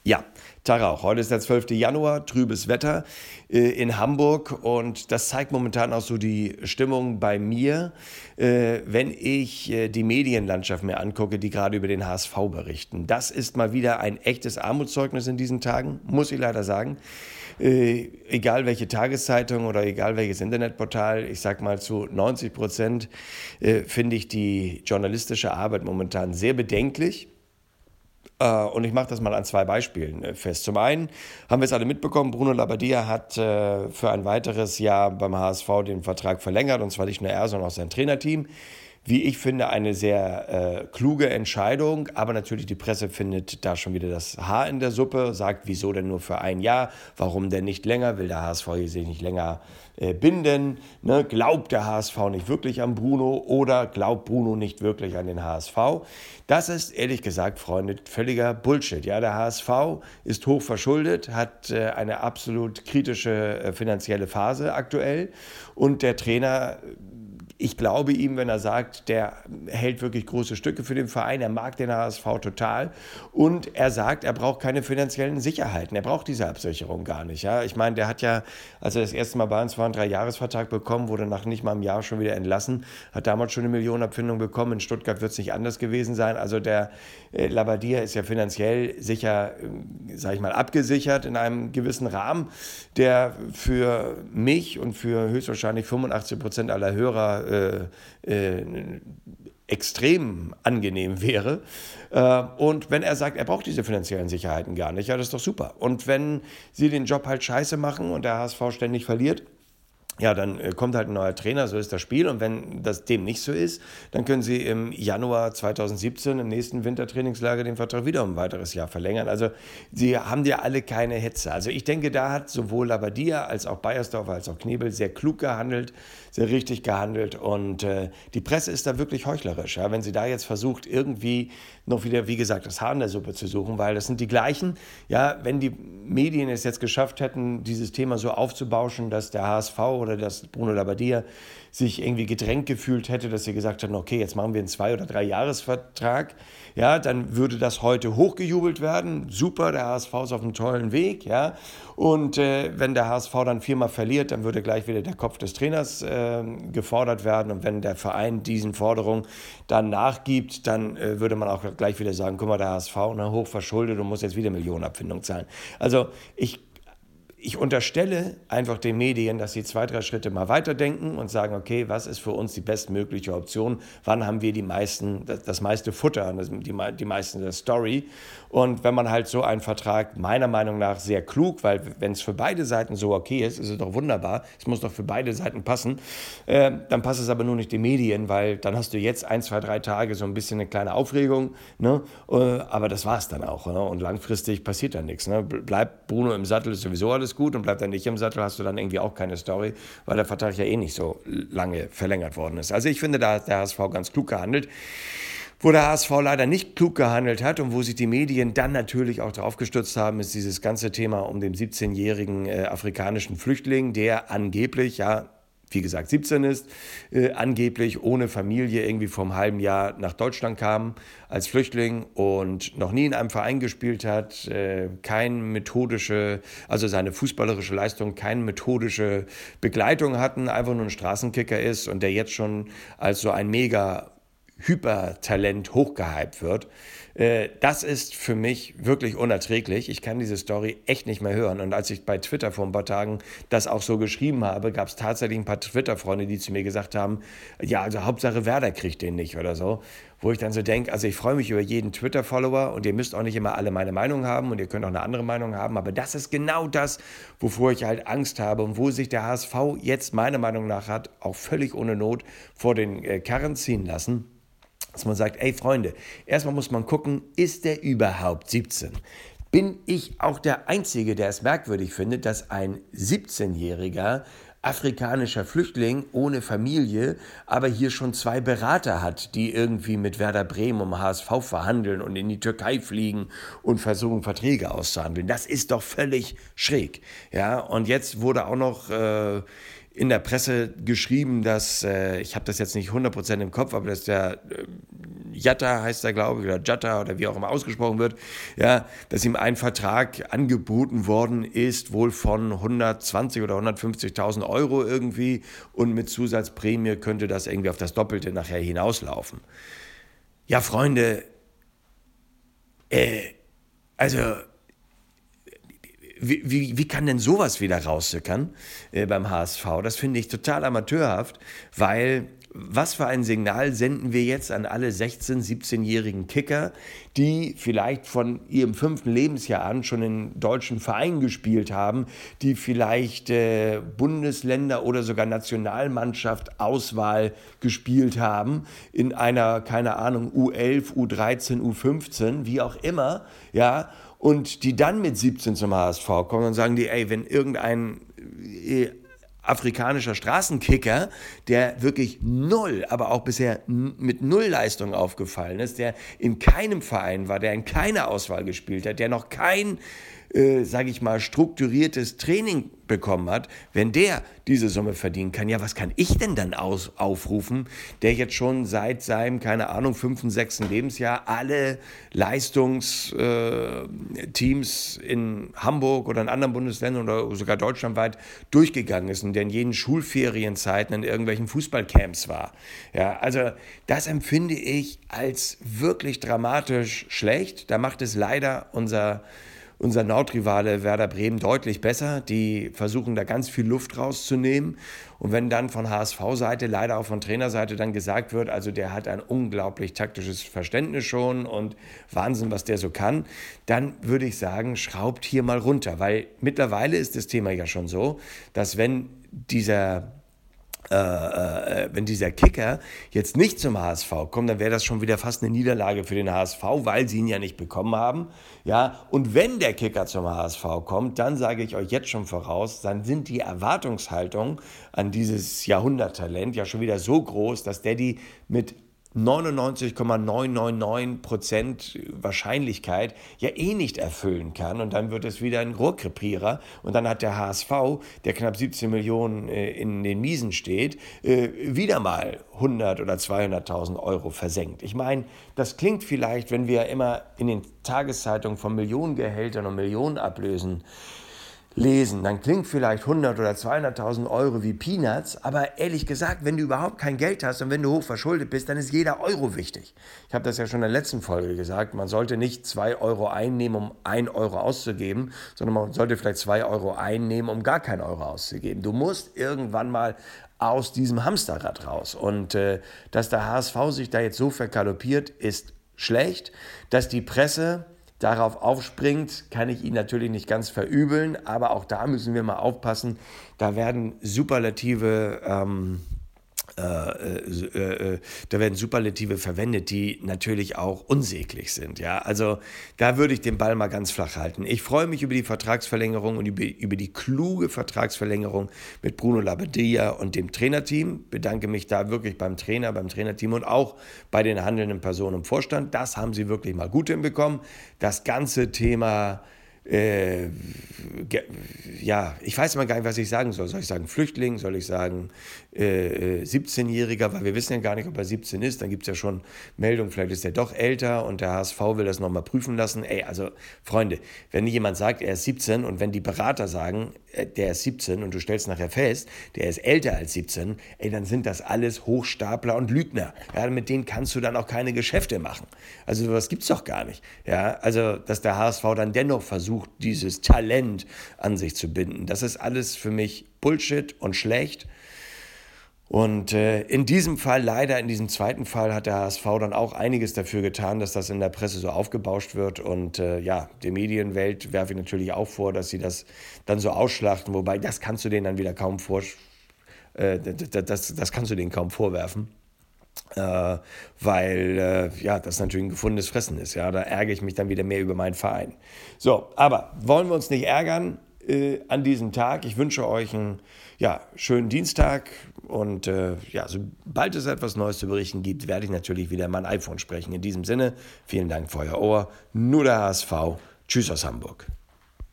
Ja, Tag auch. Heute ist der 12. Januar, trübes Wetter in Hamburg und das zeigt momentan auch so die Stimmung bei mir, wenn ich die Medienlandschaft mir angucke, die gerade über den HSV berichten. Das ist mal wieder ein echtes Armutszeugnis in diesen Tagen, muss ich leider sagen. Egal welche Tageszeitung oder egal welches Internetportal, ich sag mal zu 90% finde ich die journalistische Arbeit momentan sehr bedenklich. Und ich mache das mal an zwei Beispielen fest. Zum einen haben wir es alle mitbekommen, Bruno Labbadia hat für ein weiteres Jahr beim HSV den Vertrag verlängert, und zwar nicht nur er, sondern auch sein Trainerteam. Wie ich finde, eine sehr kluge Entscheidung, aber natürlich die Presse findet da schon wieder das Haar in der Suppe, sagt, wieso denn nur für ein Jahr, warum denn nicht länger, will der HSV hier sich nicht länger binden, ne? Glaubt der HSV nicht wirklich an Bruno oder glaubt Bruno nicht wirklich an den HSV? Das ist ehrlich gesagt, Freunde, völliger Bullshit. Ja, der HSV ist hoch verschuldet, hat eine absolut kritische finanzielle Phase aktuell und der Trainer, ich glaube ihm, wenn er sagt, der hält wirklich große Stücke für den Verein, er mag den HSV total und er sagt, er braucht keine finanziellen Sicherheiten, er braucht diese Absicherung gar nicht. Ja? Ich meine, der hat ja, als er das erste Mal bei uns war, einen 3-Jahres-Vertrag bekommen, wurde nach nicht mal einem Jahr schon wieder entlassen, hat damals schon eine Millionenabfindung bekommen, in Stuttgart wird es nicht anders gewesen sein. Also der Labbadia ist ja finanziell sicher, sage ich mal, abgesichert in einem gewissen Rahmen, der für mich und für höchstwahrscheinlich 85% aller Hörer extrem angenehm wäre. Und wenn er sagt, er braucht diese finanziellen Sicherheiten gar nicht, ja, das ist doch super. Und wenn sie den Job halt scheiße machen und der HSV ständig verliert, ja, dann kommt halt ein neuer Trainer, so ist das Spiel. Und wenn das dem nicht so ist, dann können sie im Januar 2017 im nächsten Wintertrainingslager den Vertrag wieder um ein weiteres Jahr verlängern. Also sie haben ja alle keine Hetze. Also ich denke, da hat sowohl Labbadia als auch Beiersdorfer als auch Knebel sehr klug gehandelt, sehr richtig gehandelt. Und die Presse ist da wirklich heuchlerisch, ja, wenn sie da jetzt versucht, irgendwie noch wieder, wie gesagt, das Haar in der Suppe zu suchen, weil das sind die gleichen. Ja, wenn die Medien es jetzt geschafft hätten, dieses Thema so aufzubauschen, dass der HSV oder dass Bruno Labbadia sich irgendwie gedrängt gefühlt hätte, dass sie gesagt hätten, okay, jetzt machen wir einen 2- oder 3-Jahres-Vertrag, ja, dann würde das heute hochgejubelt werden. Super, der HSV ist auf einem tollen Weg, ja. Und wenn der HSV dann 4-mal verliert, dann würde gleich wieder der Kopf des Trainers gefordert werden. Und wenn der Verein diesen Forderungen dann nachgibt, dann würde man auch gleich wieder sagen, guck mal, der HSV, ne, hoch verschuldet und muss jetzt wieder Millionenabfindung zahlen. Also ich unterstelle einfach den Medien, dass sie 2-3 Schritte mal weiterdenken und sagen, okay, was ist für uns die bestmögliche Option? Wann haben wir das meiste Futter, die meisten Story? Und wenn man halt so einen Vertrag, meiner Meinung nach sehr klug, weil wenn es für beide Seiten so okay ist, ist es doch wunderbar, es muss doch für beide Seiten passen, dann passt es aber nur nicht den Medien, weil dann hast du jetzt 1, 2, 3 Tage so ein bisschen eine kleine Aufregung, ne? Aber das war es dann auch, ne? Und langfristig passiert dann nichts. Ne? Bleibt Bruno im Sattel, ist sowieso alles gut, und bleibt er nicht im Sattel, hast du dann irgendwie auch keine Story, weil der Vertrag ja eh nicht so lange verlängert worden ist. Also ich finde, da hat der HSV ganz klug gehandelt. Wo der HSV leider nicht klug gehandelt hat und wo sich die Medien dann natürlich auch drauf gestürzt haben, ist dieses ganze Thema um den 17-jährigen afrikanischen Flüchtling, der angeblich, ja, wie gesagt, 17 ist, angeblich ohne Familie irgendwie vor einem halben Jahr nach Deutschland kam als Flüchtling und noch nie in einem Verein gespielt hat, also seine fußballerische Leistung keine methodische Begleitung hatten, einfach nur ein Straßenkicker ist und der jetzt schon als so ein mega Hypertalent hochgehypt wird. Das ist für mich wirklich unerträglich. Ich kann diese Story echt nicht mehr hören. Und als ich bei Twitter vor ein paar Tagen das auch so geschrieben habe, gab es tatsächlich ein paar Twitter-Freunde, die zu mir gesagt haben, ja, also Hauptsache Werder kriegt den nicht oder so. Wo ich dann so denke, also ich freue mich über jeden Twitter-Follower und ihr müsst auch nicht immer alle meine Meinung haben und ihr könnt auch eine andere Meinung haben, aber das ist genau das, wovor ich halt Angst habe und wo sich der HSV jetzt meiner Meinung nach hat, auch völlig ohne Not vor den Karren ziehen lassen. Dass man sagt, ey Freunde, erstmal muss man gucken, ist der überhaupt 17? Bin ich auch der Einzige, der es merkwürdig findet, dass ein 17-jähriger afrikanischer Flüchtling ohne Familie, aber hier schon 2 Berater hat, die irgendwie mit Werder Bremen um HSV verhandeln und in die Türkei fliegen und versuchen, Verträge auszuhandeln. Das ist doch völlig schräg. Ja, und jetzt wurde auch noch in der Presse geschrieben, dass, ich habe das jetzt nicht 100% im Kopf, aber dass der Jatta heißt er, glaube ich, oder Jatta oder wie auch immer ausgesprochen wird, ja, dass ihm ein Vertrag angeboten worden ist, wohl von 120 oder 150.000 Euro irgendwie, und mit Zusatzprämie könnte das irgendwie auf das Doppelte nachher hinauslaufen. Ja, Freunde, also wie kann denn sowas wieder raussickern beim HSV? Das finde ich total amateurhaft, weil was für ein Signal senden wir jetzt an alle 16-, 17-jährigen Kicker, die vielleicht von ihrem 5. Lebensjahr an schon in deutschen Vereinen gespielt haben, die vielleicht Bundesländer oder sogar Nationalmannschaft Auswahl gespielt haben in einer, keine Ahnung, U11, U13, U15, wie auch immer, ja, und die dann mit 17 zum HSV kommen und sagen die, ey, wenn irgendein afrikanischer Straßenkicker, der wirklich null, aber auch bisher mit null Leistung aufgefallen ist, der in keinem Verein war, der in keiner Auswahl gespielt hat, der noch kein, sage ich mal, strukturiertes Training bekommen hat, wenn der diese Summe verdienen kann, ja, was kann ich denn dann aufrufen, der jetzt schon seit seinem, keine Ahnung, 5., 6. Lebensjahr alle Leistungsteams in Hamburg oder in anderen Bundesländern oder sogar deutschlandweit durchgegangen ist und der in jeden Schulferienzeiten in irgendwelchen Fußballcamps war. Ja, also das empfinde ich als wirklich dramatisch schlecht. Da macht es leider unser Nordrivale Werder Bremen deutlich besser. Die versuchen da ganz viel Luft rauszunehmen. Und wenn dann von HSV-Seite, leider auch von Trainerseite dann gesagt wird, also der hat ein unglaublich taktisches Verständnis schon und Wahnsinn, was der so kann, dann würde ich sagen, schraubt hier mal runter. Weil mittlerweile ist das Thema ja schon so, dass wenn dieser Kicker jetzt nicht zum HSV kommt, dann wäre das schon wieder fast eine Niederlage für den HSV, weil sie ihn ja nicht bekommen haben. Ja, und wenn der Kicker zum HSV kommt, dann sage ich euch jetzt schon voraus, dann sind die Erwartungshaltungen an dieses Jahrhunderttalent ja schon wieder so groß, dass der die mit 99,999% Wahrscheinlichkeit ja eh nicht erfüllen kann, und dann wird es wieder ein Rohrkrepierer und dann hat der HSV, der knapp 17 Millionen in den Miesen steht, wieder mal 100 oder 200.000 Euro versenkt. Ich meine, das klingt vielleicht, wenn wir immer in den Tageszeitungen von Millionengehältern und Millionenablösen lesen, dann klingt vielleicht 100 oder 200.000 Euro wie Peanuts, aber ehrlich gesagt, wenn du überhaupt kein Geld hast und wenn du hoch verschuldet bist, dann ist jeder Euro wichtig. Ich habe das ja schon in der letzten Folge gesagt, man sollte nicht 2 Euro einnehmen, um 1 Euro auszugeben, sondern man sollte vielleicht 2 Euro einnehmen, um gar keinen Euro auszugeben. Du musst irgendwann mal aus diesem Hamsterrad raus, und dass der HSV sich da jetzt so vergaloppiert, ist schlecht. Dass die Presse darauf aufspringt, kann ich ihn natürlich nicht ganz verübeln, aber auch da müssen wir mal aufpassen. Da werden Superlative verwendet, die natürlich auch unsäglich sind. Ja? Also da würde ich den Ball mal ganz flach halten. Ich freue mich über die Vertragsverlängerung und über die kluge Vertragsverlängerung mit Bruno Labbadia und dem Trainerteam. Bedanke mich da wirklich beim Trainer, beim Trainerteam und auch bei den handelnden Personen im Vorstand. Das haben sie wirklich mal gut hinbekommen. Das ganze Thema, ja, ich weiß mal gar nicht, was ich sagen soll. Soll ich sagen Flüchtling? Soll ich sagen 17-Jähriger? Weil wir wissen ja gar nicht, ob er 17 ist. Dann gibt es ja schon Meldungen, vielleicht ist er doch älter und der HSV will das nochmal prüfen lassen. Ey, also Freunde, wenn jemand sagt, er ist 17 und wenn die Berater sagen, der ist 17 und du stellst nachher fest, der ist älter als 17, ey, dann sind das alles Hochstapler und Lügner. Ja, mit denen kannst du dann auch keine Geschäfte machen. Also sowas gibt's doch gar nicht. Ja, also dass der HSV dann dennoch versucht, dieses Talent an sich zu binden. Das ist alles für mich Bullshit und schlecht. Und in diesem Fall, leider in diesem zweiten Fall, hat der HSV dann auch einiges dafür getan, dass das in der Presse so aufgebauscht wird. Und ja, der Medienwelt werfe ich natürlich auch vor, dass sie das dann so ausschlachten. Wobei, das kannst du denen dann wieder kaum das kannst du denen kaum vorwerfen. Weil ja, das natürlich ein gefundenes Fressen ist. Ja, da ärgere ich mich dann wieder mehr über meinen Verein. So, aber wollen wir uns nicht ärgern an diesem Tag? Ich wünsche euch einen schönen Dienstag und ja, sobald es etwas Neues zu berichten gibt, werde ich natürlich wieder mein iPhone sprechen. In diesem Sinne, vielen Dank für euer Ohr. Nur der HSV. Tschüss aus Hamburg.